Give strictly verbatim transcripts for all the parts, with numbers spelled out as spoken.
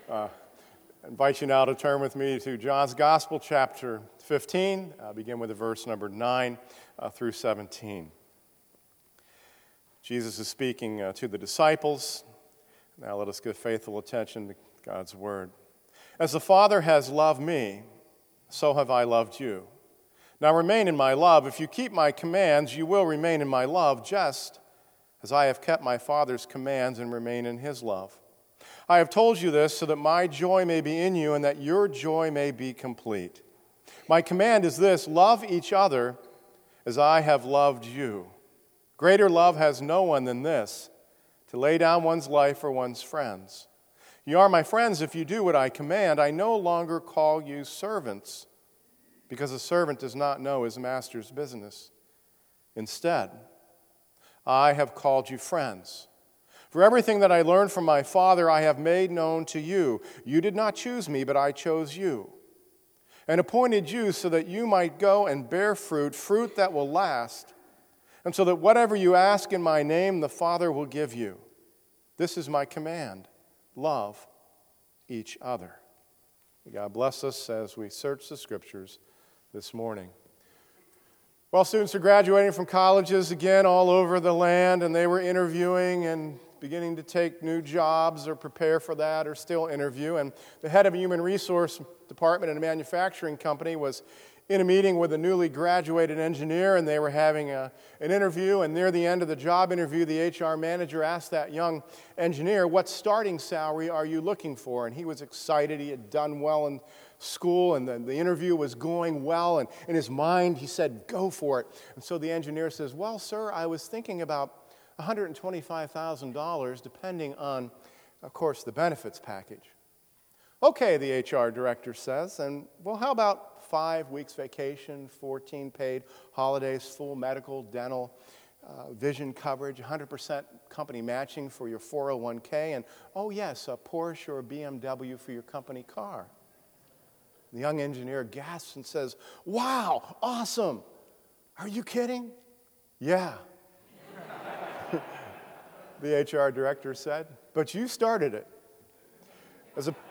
Uh, I invite you now to turn with me to John's Gospel, chapter fifteen. I'll begin with the verse number nine uh, through seventeen. Jesus is speaking uh, to the disciples. Now let us give faithful attention to God's word. As the Father has loved me, so have I loved you. Now remain in my love. If you keep my commands, you will remain in my love, just as I have kept my Father's commands and remain in his love. I have told you this so that my joy may be in you and that your joy may be complete. My command is this: love each other as I have loved you. Greater love has no one than this, to lay down one's life for one's friends. You are my friends if you do what I command. I no longer call you servants, because a servant does not know his master's business. Instead, I have called you friends. For everything that I learned from my Father I have made known to you. You did not choose me, but I chose you, and appointed you so that you might go and bear fruit, fruit that will last, and so that whatever you ask in my name, the Father will give you. This is my command: love each other. May God bless us as we search the Scriptures this morning. Well, students are graduating from colleges again all over the land, and they were interviewing and beginning to take new jobs or prepare for that or still interview. And the head of a human resource department in a manufacturing company was in a meeting with a newly graduated engineer, and they were having a, an interview. And near the end of the job interview, the H R manager asked that young engineer, "What starting salary are you looking for?" And he was excited. He had done well in school, and the, the interview was going well. And in his mind, he said, "Go for it." And so the engineer says, "Well, sir, I was thinking about one hundred twenty-five thousand dollars, depending on, of course, the benefits package." "Okay," the H R director says, "and well, how about five weeks vacation, fourteen paid holidays, full medical, dental, uh, vision coverage, one hundred percent company matching for your four oh one k, and, oh yes, a Porsche or a B M W for your company car?" The young engineer gasps and says, "Wow, awesome. Are you kidding?" "Yeah." The H R director said, "But you started it." As a,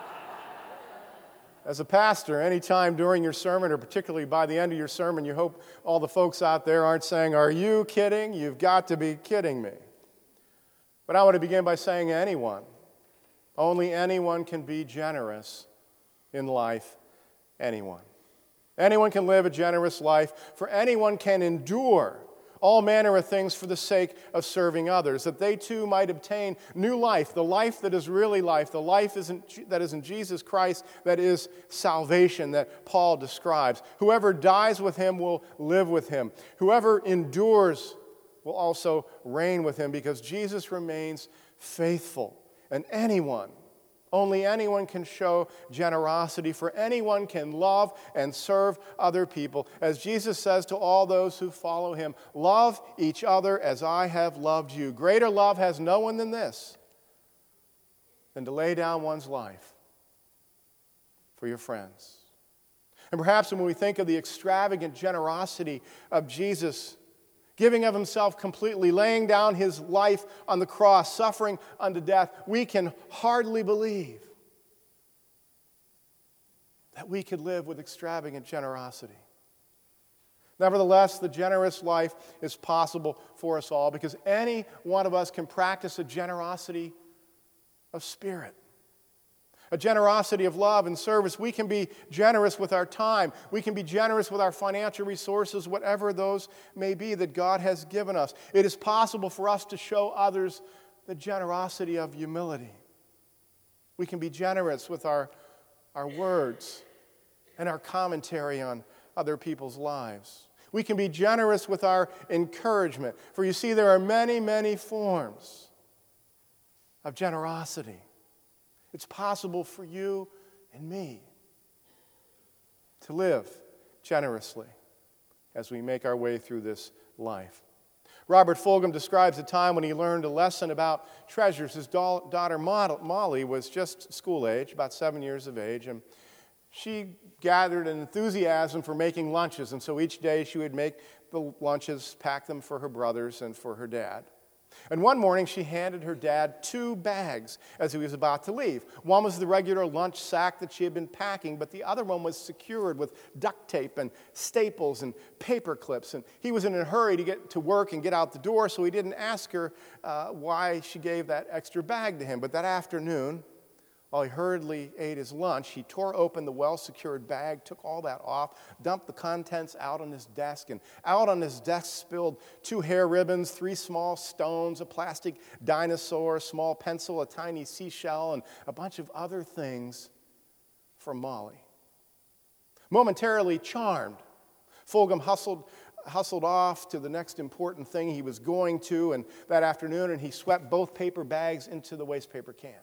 as a pastor, anytime during your sermon, or particularly by the end of your sermon, you hope all the folks out there aren't saying, "Are you kidding? You've got to be kidding me." But I want to begin by saying anyone, only anyone can be generous in life. Anyone. Anyone can live a generous life, for anyone can endure all manner of things for the sake of serving others, that they too might obtain new life, the life that is really life, the life isn't, that is in Jesus Christ, that is salvation that Paul describes. Whoever dies with him will live with him. Whoever endures will also reign with him, because Jesus remains faithful. And anyone, only anyone can show generosity, for anyone can love and serve other people. As Jesus says to all those who follow him, "Love each other as I have loved you." Greater love has no one than this, than to lay down one's life for your friends. And perhaps when we think of the extravagant generosity of Jesus, giving of himself completely, laying down his life on the cross, suffering unto death, we can hardly believe that we could live with extravagant generosity. Nevertheless, the generous life is possible for us all, because any one of us can practice a generosity of spirit. A generosity of love and service. We can be generous with our time. We can be generous with our financial resources, whatever those may be that God has given us. It is possible for us to show others the generosity of humility. We can be generous with our, our words and our commentary on other people's lives. We can be generous with our encouragement. For you see, there are many, many forms of generosity. It's possible for you and me to live generously as we make our way through this life. Robert Fulghum describes a time when he learned a lesson about treasures. His daughter Molly was just school age, about seven years of age, and she gathered an enthusiasm for making lunches, and so each day she would make the lunches, pack them for her brothers and for her dad. And one morning, she handed her dad two bags as he was about to leave. One was the regular lunch sack that she had been packing, but the other one was secured with duct tape and staples and paper clips. And he was in a hurry to get to work and get out the door, so he didn't ask her uh, why she gave that extra bag to him. But that afternoon, while he hurriedly ate his lunch, he tore open the well-secured bag, took all that off, dumped the contents out on his desk, and out on his desk spilled two hair ribbons, three small stones, a plastic dinosaur, a small pencil, a tiny seashell, and a bunch of other things for Molly. Momentarily charmed, Fulgham hustled, hustled off to the next important thing he was going to, and that afternoon, and he swept both paper bags into the waste paper can.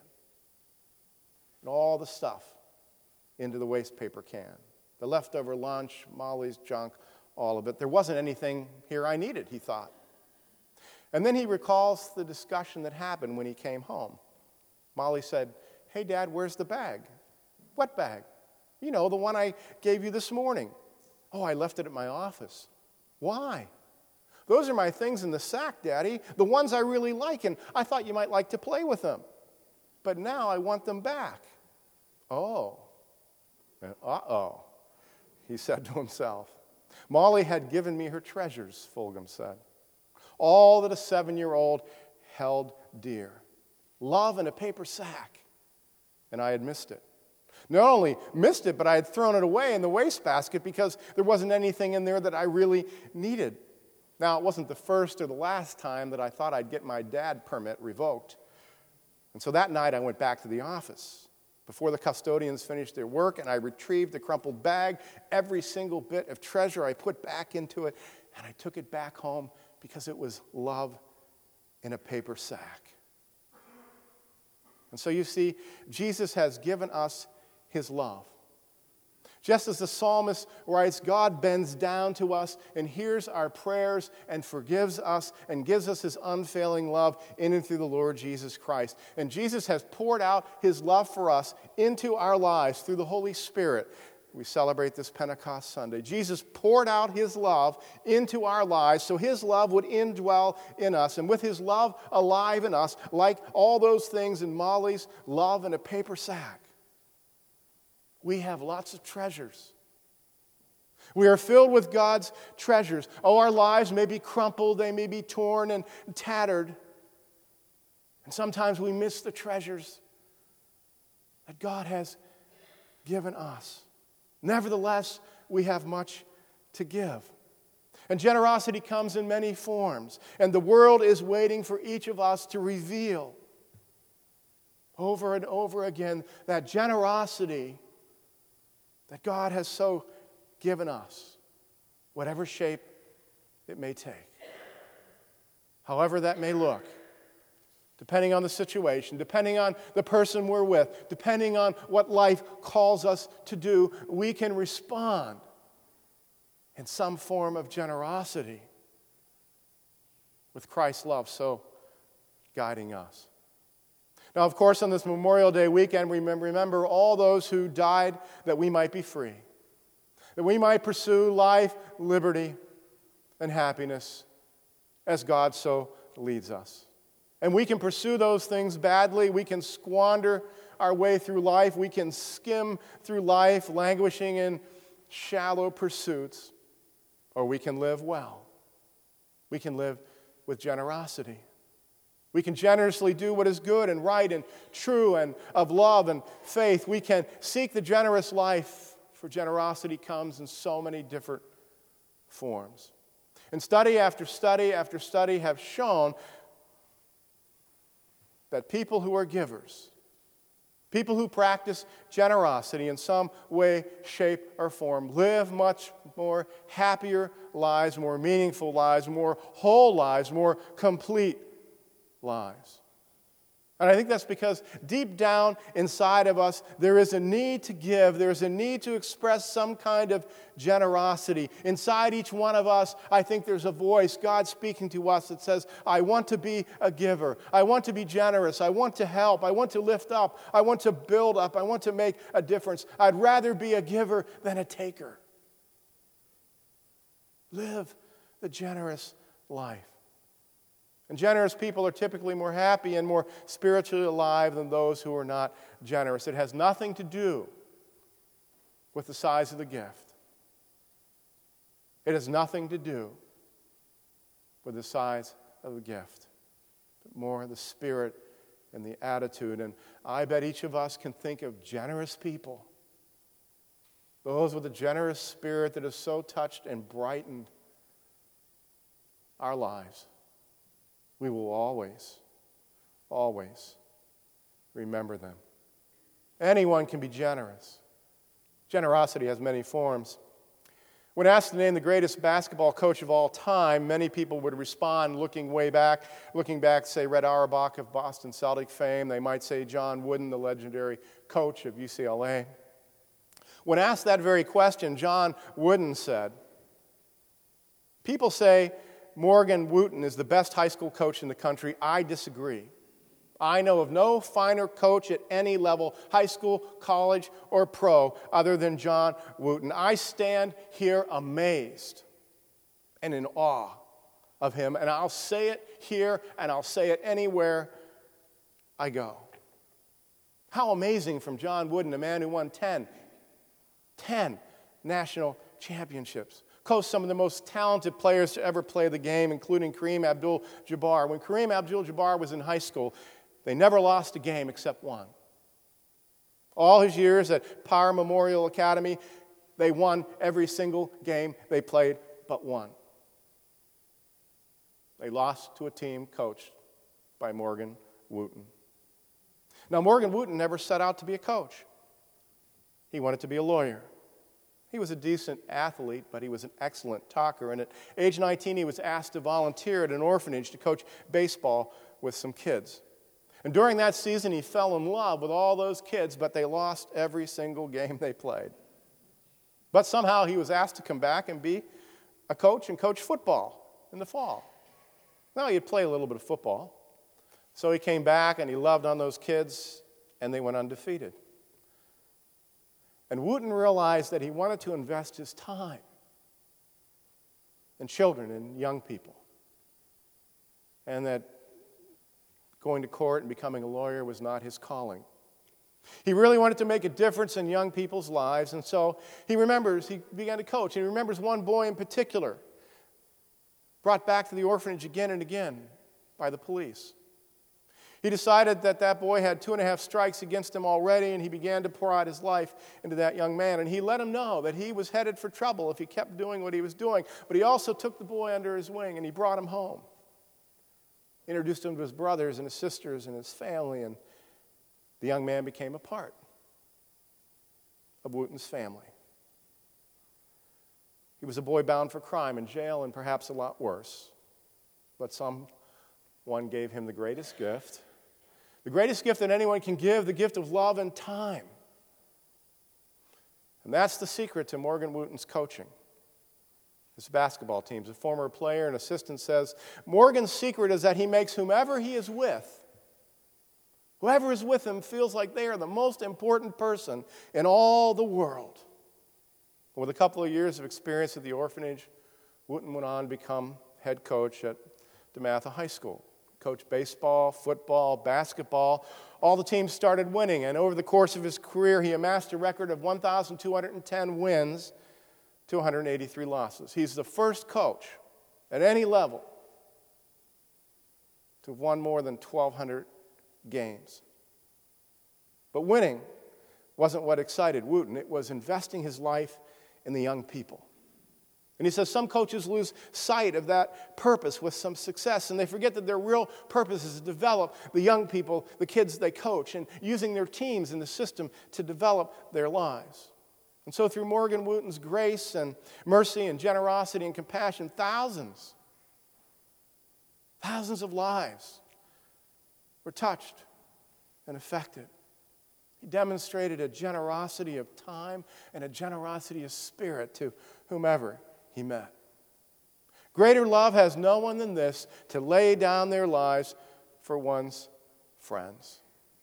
And all the stuff into the waste paper can. The leftover lunch, Molly's junk, all of it. There wasn't anything here I needed, he thought. And then he recalls the discussion that happened when he came home. Molly said, "Hey, Dad, where's the bag?" "What bag?" "You know, the one I gave you this morning." "Oh, I left it at my office." "Why?" "Those are my things in the sack, Daddy, the ones I really like, and I thought you might like to play with them. But now I want them back." "Oh, uh-oh," he said to himself. Molly had given me her treasures, Fulgham said. All that a seven-year-old held dear. Love in a paper sack. And I had missed it. Not only missed it, but I had thrown it away in the wastebasket because there wasn't anything in there that I really needed. Now, it wasn't the first or the last time that I thought I'd get my dad permit revoked. And so that night I went back to the office before the custodians finished their work, and I retrieved the crumpled bag, every single bit of treasure I put back into it, and I took it back home because it was love in a paper sack. And so you see, Jesus has given us his love. Just as the psalmist writes, God bends down to us and hears our prayers and forgives us and gives us his unfailing love in and through the Lord Jesus Christ. And Jesus has poured out his love for us into our lives through the Holy Spirit. We celebrate this Pentecost Sunday. Jesus poured out his love into our lives so his love would indwell in us. And with his love alive in us, like all those things in Molly's love in a paper sack, we have lots of treasures. We are filled with God's treasures. Oh, our lives may be crumpled, they may be torn and tattered. And sometimes we miss the treasures that God has given us. Nevertheless, we have much to give. And generosity comes in many forms. And the world is waiting for each of us to reveal over and over again that generosity that God has so given us, whatever shape it may take. However that may look, depending on the situation, depending on the person we're with, depending on what life calls us to do, we can respond in some form of generosity with Christ's love so guiding us. Now, of course, on this Memorial Day weekend, we remember all those who died that we might be free, that we might pursue life, liberty, and happiness as God so leads us. And we can pursue those things badly. We can squander our way through life. We can skim through life, languishing in shallow pursuits. Or we can live well. We can live with generosity. We can generously do what is good and right and true and of love and faith. We can seek the generous life, for generosity comes in so many different forms. And study after study after study have shown that people who are givers, people who practice generosity in some way, shape, or form, live much more happier lives, more meaningful lives, more whole lives, more complete lives. And I think that's because deep down inside of us, there is a need to give. There is a need to express some kind of generosity. Inside each one of us, I think there's a voice, God speaking to us, that says, I want to be a giver. I want to be generous. I want to help. I want to lift up. I want to build up. I want to make a difference. I'd rather be a giver than a taker. Live the generous life. And generous people are typically more happy and more spiritually alive than those who are not generous. It has nothing to do with the size of the gift. It has nothing to do with the size of the gift, but more the spirit and the attitude. And I bet each of us can think of generous people, those with a generous spirit that has so touched and brightened our lives. We will always, always remember them. Anyone can be generous. Generosity has many forms. When asked to name the greatest basketball coach of all time, many people would respond looking way back, looking back, say Red Auerbach of Boston Celtic fame. They might say John Wooden, the legendary coach of U C L A. When asked that very question, John Wooden said, "People say Morgan Wooten is the best high school coach in the country. I disagree. I know of no finer coach at any level, high school, college, or pro, other than John Wooten. I stand here amazed and in awe of him, and I'll say it here and I'll say it anywhere I go." How amazing from John Wooden, a man who won ten, ten national championships. Coached some of the most talented players to ever play the game, including Kareem Abdul-Jabbar. When Kareem Abdul-Jabbar was in high school, they never lost a game except one. All his years at Power Memorial Academy, they won every single game they played but one. They lost to a team coached by Morgan Wooten. Now, Morgan Wooten never set out to be a coach. He wanted to be a lawyer. He was a decent athlete, but he was an excellent talker. And at age nineteen, he was asked to volunteer at an orphanage to coach baseball with some kids. And during that season, he fell in love with all those kids, but they lost every single game they played. But somehow he was asked to come back and be a coach and coach football in the fall. Now, he'd play a little bit of football. So he came back and he loved on those kids, and they went undefeated. And Wooten realized that he wanted to invest his time in children and young people, and that going to court and becoming a lawyer was not his calling. He really wanted to make a difference in young people's lives, and so he remembers, he began to coach. He remembers one boy in particular, brought back to the orphanage again and again by the police. He decided that that boy had two and a half strikes against him already, and he began to pour out his life into that young man. And he let him know that he was headed for trouble if he kept doing what he was doing. But he also took the boy under his wing, and he brought him home. Introduced him to his brothers and his sisters and his family, and the young man became a part of Wooten's family. He was a boy bound for crime and jail and perhaps a lot worse. But someone gave him the greatest gift, the greatest gift that anyone can give, the gift of love and time. And that's the secret to Morgan Wooten's coaching. His basketball teams. A former player and assistant says, Morgan's secret is that he makes whomever he is with, whoever is with him feels like they are the most important person in all the world. With a couple of years of experience at the orphanage, Wooten went on to become head coach at DeMatha High School. Coached baseball, football, basketball. All the teams started winning, and over the course of his career, he amassed a record of one thousand two hundred ten wins to one hundred eighty-three losses. He's the first coach at any level to have won more than twelve hundred games. But winning wasn't what excited Wooten. It was investing his life in the young people. And he says some coaches lose sight of that purpose with some success, and they forget that their real purpose is to develop the young people, the kids they coach, and using their teams and the system to develop their lives. And so through Morgan Wooten's grace and mercy and generosity and compassion, thousands, thousands of lives were touched and affected. He demonstrated a generosity of time and a generosity of spirit to whomever he met. Greater love has no one than this, to lay down their lives for one's friends.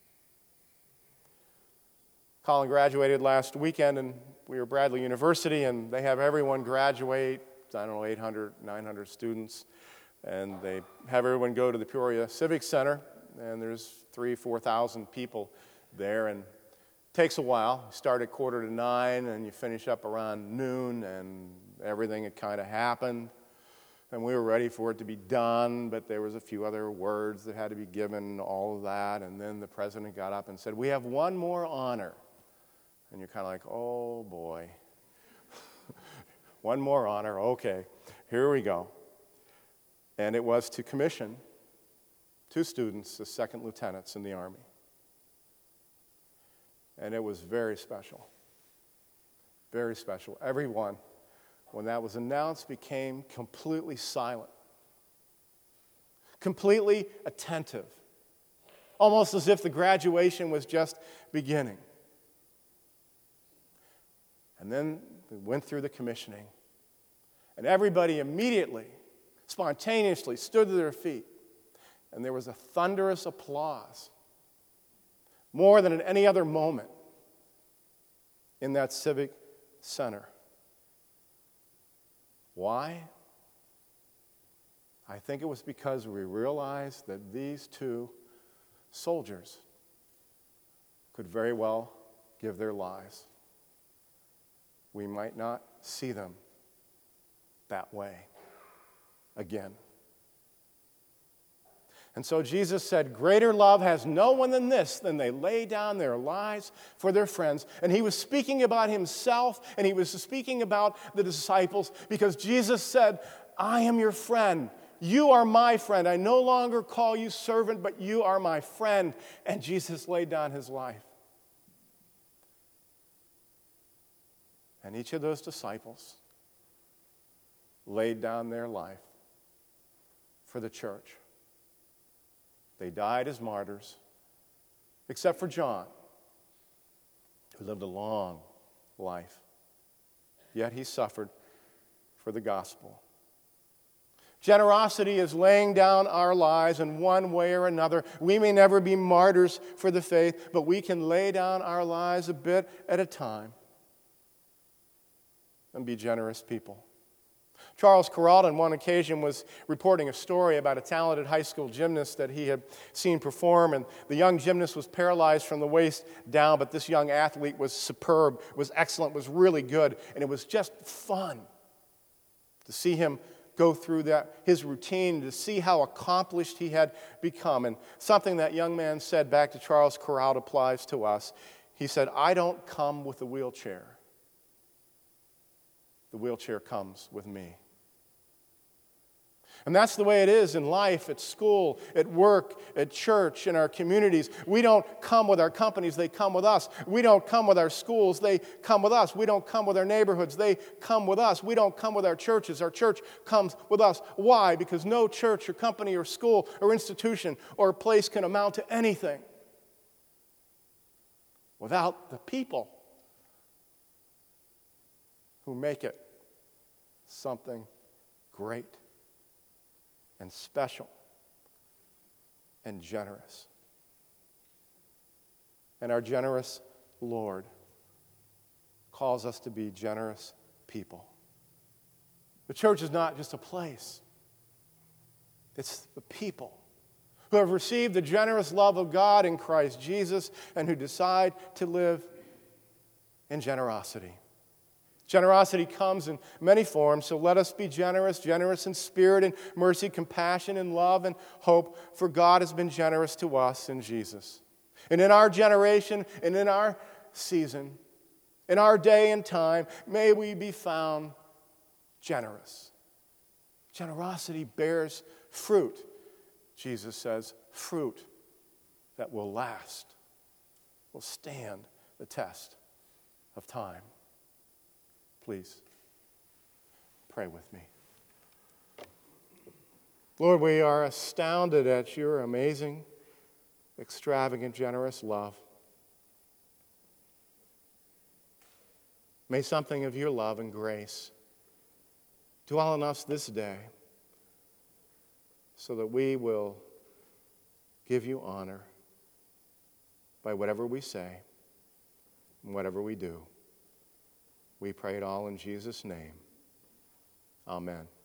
Colin graduated last weekend, and we were at Bradley University, and they have everyone graduate, I don't know, eight hundred, nine hundred students And they have everyone go to the Peoria Civic Center, and there's three, four thousand people there, and it takes a while. You start at quarter to nine, and you finish up around noon, and everything had kind of happened. And we were ready for it to be done, but there was a few other words that had to be given, all of that. And then the president got up and said, "We have one more honor." And you're kind of like, oh, boy. One more honor, okay, here we go. And it was to commission two students as second lieutenants in the Army. And it was very special, very special. Everyone, when that was announced, became completely silent, completely attentive, almost as if the graduation was just beginning. And then we went through the commissioning, and everybody immediately, spontaneously stood to their feet, and there was a thunderous applause, more than at any other moment in that civic center. Why? I think it was because we realized that these two soldiers could very well give their lives. We might not see them that way again. And so Jesus said, "Greater love has no one than this, than they lay down their lives for their friends." And he was speaking about himself, and he was speaking about the disciples, because Jesus said, "I am your friend. You are my friend. I no longer call you servant, but you are my friend." And Jesus laid down his life. And each of those disciples laid down their life for the church. They died as martyrs, except for John, who lived a long life. Yet he suffered for the gospel. Generosity is laying down our lives in one way or another. We may never be martyrs for the faith, but we can lay down our lives a bit at a time and be generous people. Charles Kuralt on one occasion was reporting a story about a talented high school gymnast that he had seen perform, and the young gymnast was paralyzed from the waist down, but this young athlete was superb, was excellent, was really good, and it was just fun to see him go through that, his routine, to see how accomplished he had become. And something that young man said back to Charles Kuralt applies to us. He said, "I don't come with a wheelchair. The wheelchair comes with me." And that's the way it is in life, at school, at work, at church, in our communities. We don't come with our companies, they come with us. We don't come with our schools, they come with us. We don't come with our neighborhoods, they come with us. We don't come with our churches, our church comes with us. Why? Because no church or company or school or institution or place can amount to anything without the people who make it something great and special and generous. And our generous Lord calls us to be generous people. The church is not just a place. It's the people who have received the generous love of God in Christ Jesus and who decide to live in generosity. Generosity comes in many forms, so let us be generous, generous in spirit and mercy, compassion and love and hope, for God has been generous to us in Jesus. And in our generation and in our season, in our day and time, may we be found generous. Generosity bears fruit, Jesus says, fruit that will last, will stand the test of time. Please, pray with me. Lord, we are astounded at your amazing, extravagant, generous love. May something of your love and grace dwell in us this day so that we will give you honor by whatever we say and whatever we do. We pray it all in Jesus' name. Amen.